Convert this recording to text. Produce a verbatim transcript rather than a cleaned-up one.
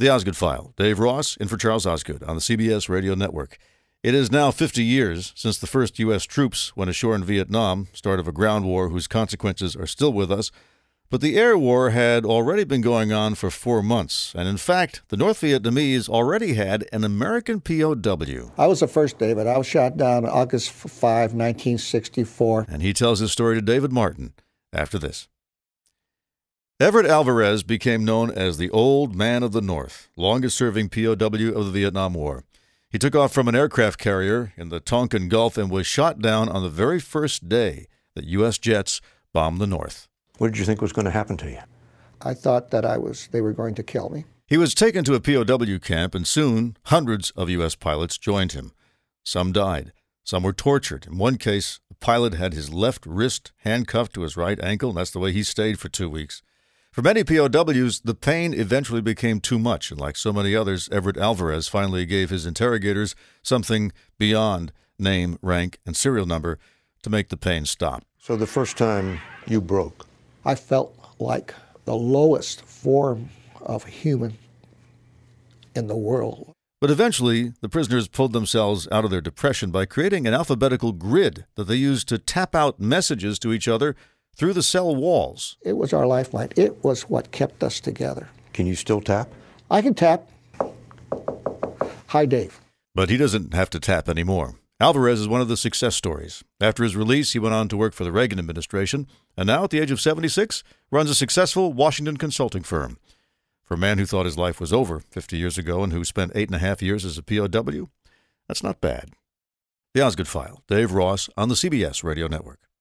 The Osgood File. Dave Ross in for Charles Osgood on the C B S Radio Network. It is now fifty years since the first U S troops went ashore in Vietnam, start of a ground war whose consequences are still with us. But the air war had already been going on for four months. And in fact, the North Vietnamese already had an American P O W. I was the first, David. I was shot down August fifth, nineteen sixty-four. And he tells his story to David Martin after this. Everett Alvarez became known as the Old Man of the North, longest-serving P O W of the Vietnam War. He took off from an aircraft carrier in the Tonkin Gulf and was shot down on the very first day that U S jets bombed the North. What did you think was going to happen to you? I thought that I was they were going to kill me. He was taken to a P O W camp, and soon hundreds of U S pilots joined him. Some died. Some were tortured. In one case, a pilot had his left wrist handcuffed to his right ankle, and that's the way he stayed for two weeks. For many P O Ws, the pain eventually became too much, and like so many others, Everett Alvarez finally gave his interrogators something beyond name, rank, and serial number to make the pain stop. So the first time you broke? I felt like the lowest form of human in the world. But eventually, the prisoners pulled themselves out of their depression by creating an alphabetical grid that they used to tap out messages to each other through the cell walls. It was our lifeline. It was what kept us together. Can you still tap? I can tap. Hi, Dave. But he doesn't have to tap anymore. Alvarez is one of the success stories. After his release, he went on to work for the Reagan administration, and now, at the age of seventy-six, runs a successful Washington consulting firm. For a man who thought his life was over fifty years ago and who spent eight and a half years as a P O W, that's not bad. The Osgood File, Dave Ross on the C B S Radio Network.